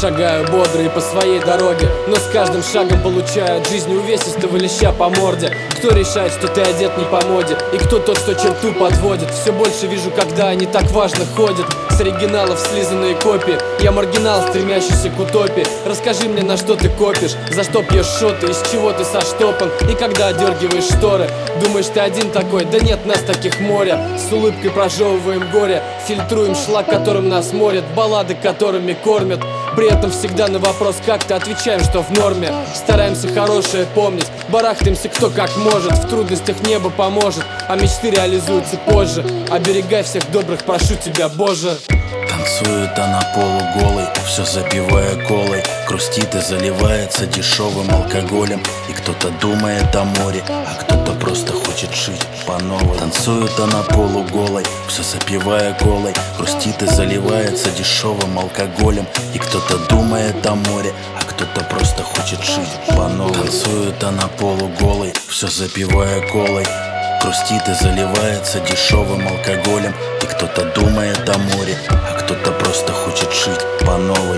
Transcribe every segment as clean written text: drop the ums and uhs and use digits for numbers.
шагаю бодрый по своей дороге, но с каждым шагом получаю от жизни увесистого леща по морде. Кто решает, что ты одет не по моде, и кто тот, что черту подводит? Все больше вижу, когда они так важно ходят. С оригиналов слизанные копии. Я маргинал, стремящийся к утопии. Расскажи мне, на что ты копишь, за что пьешь шоты, из чего ты соштопан, и когда одергиваешь шторы. Думаешь, ты один такой? Да нет, нас таких море. С улыбкой прожевываем горе, фильтруем шлак, которым нас морят, баллады, которыми кормят. При этом всегда на вопрос «как ты?» отвечаем, что в норме. Стараемся хорошее помнить, барахтаемся кто как может. В трудностях небо поможет, а мечты реализуются позже. Оберегай всех добрых, прошу тебя, Боже. Танцует она полуголой, все запивая колой. Грустит и заливается дешевым алкоголем. И кто-то думает о море, а кто-то просто хочет жить по новой. Танцует она полуголой, все запивая колой. Грустит и заливается дешевым алкоголем. И кто-то думает о море, а кто-то просто хочет жить по новой. Танцует она полуголой, все запивая колой. Грустит и заливается дешевым алкоголем. И кто-то думает о море, а кто-то просто хочет жить по новой.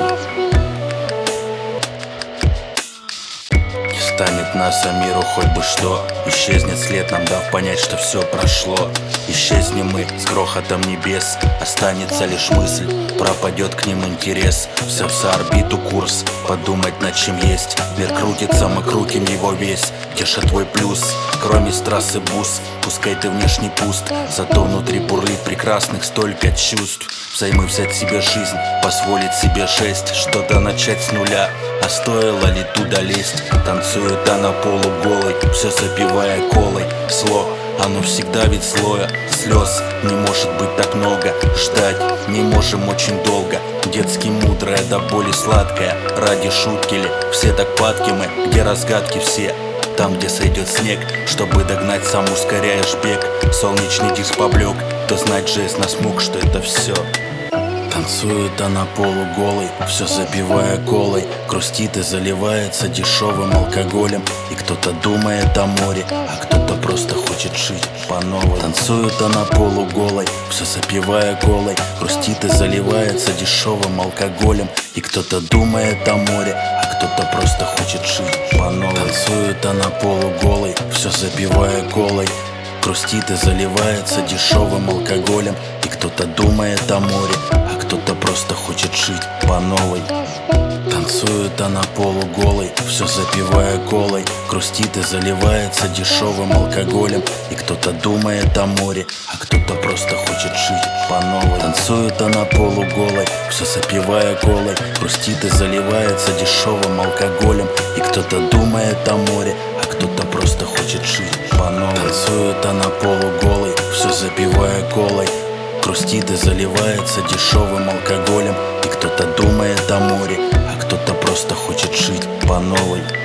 Не станет нас, а миру хоть бы что. Исчезнет след, нам дав понять, что все прошло. Исчезнем мы с грохотом небес. Останется лишь мысль, пропадет к ним интерес. Все за орбиту курс, подумать над чем есть. Мир крутится, мы крутим его весь. Где же твой плюс, кроме с трассы бус? Пускай ты внешне пуст, зато внутри бурлит прекрасных столько чувств. Взаймы взять себе жизнь, позволить себе жесть, что-то начать с нуля. А стоило ли туда лезть? Танцует она полуголой, все запивая колой. Зло, оно всегда ведь злое. Слез не может быть так много. Ждать не можем очень долго. Детски мудрая, до боли сладкая. Ради шутки ли, все так падки мы, где разгадки все? Там, где сойдет снег, чтобы догнать, сам ускоряешь бег. Солнечный диск поблек, то знать жесть нас мог, что это все. Танцует она полуголой, все запивая колой. Грустит и заливается дешевым алкоголем. И кто-то думает о море, а кто-то просто хочет жить по новой. Танцует она полуголой, все запивая колой. Грустит и заливается дешевым алкоголем. И кто-то думает о море, а кто-то просто хочет жить по новой. Танцует она полуголой, все запивая колой. Грустит и заливается дешевым алкоголем. И кто-то думает о море, а кто-то просто хочет жить по новой. Танцует она полуголой, все запивая колой. Грустит и заливается дешевым алкоголем. И кто-то думает о море, а кто-то просто хочет жить по новой. Танцует она полуголой, все запивая колой. Грустит и заливается дешевым алкоголем. И кто-то думает о море, а кто-то просто хочет жить по новой. Танцует она полуголой, все запивая колой. Грустит и заливается дешевым алкоголем. И кто-то думает о море, а кто-то просто хочет жить по новой.